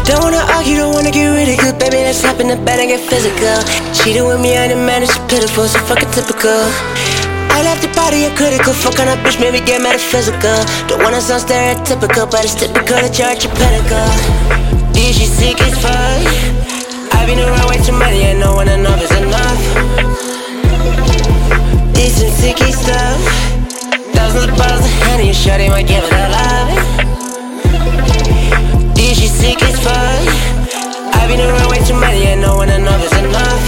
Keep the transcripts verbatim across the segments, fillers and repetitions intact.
don't wanna argue, don't wanna get ridiculed. Baby, let's hop in the bed and get physical. Cheated with me, I didn't manage, it's pitiful, so fucking typical. I left your body a critical. Fuck on a bitch, maybe get metaphysical. Don't wanna sound stereotypical, but it's typical that you're at your pinnacle. Did she sick as fuck? I've been around way too many, and no one enough is enough. Did some sicky stuff. Thousands of bottles of Henny, and shawty might give it a love. Did she sick as fuck? I've been around way too many, and no one enough is enough.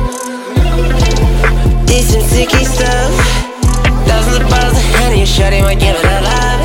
Did some sicky stuff. Thousands of bottles of Henny, and shawty might give it a love.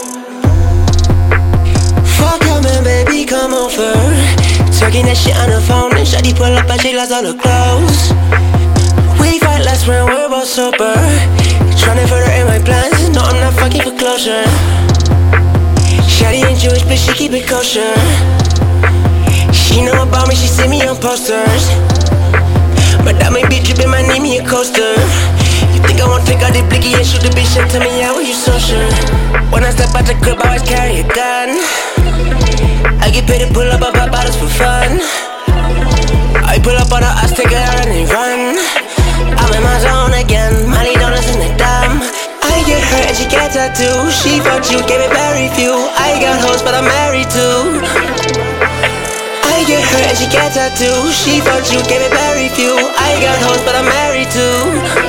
Fuck up, man, baby, come over. Talking that shit on the phone, and shawty pull up and she lost all her clothes. We fight last when we're both sober. Tryna further in my plans, no, I'm not fucking for closure. Shawty ain't Jewish, but she keep it kosher. She know about me, she see me on posters. But that may be dripping, might need me a coaster. You think I won't take out the blicky and shoot the bitch and tell me how are you so sure? When I step out the crib, I always carry a gun. I get paid to pull up, I pop bottles for fun. I pull up on her ass, take her out and run. I'm in my zone again, money don't listen to them. I get hurt and she gets tattooed. She fucked you, gave it very few. I got hoes, but I'm married too. I get hurt and she gets tattooed. She fucked you, gave it very few. I got hoes, but I'm married too.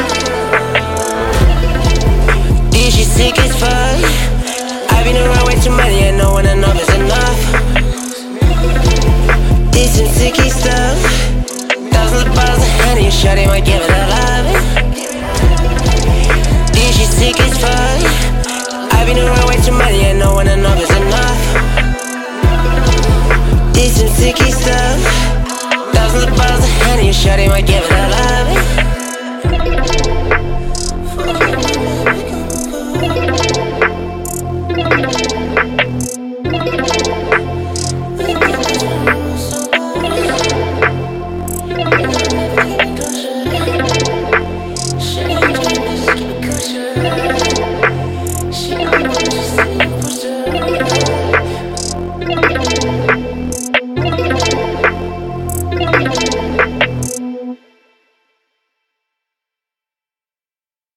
Did she sick as fuck? I've been around way too many, and no one enough is enough. Did some sicky stuff. Thousands of bottles of Henny, and shawty might give it a love. Did she sick as fuck? I've been around way too many, and no one enough is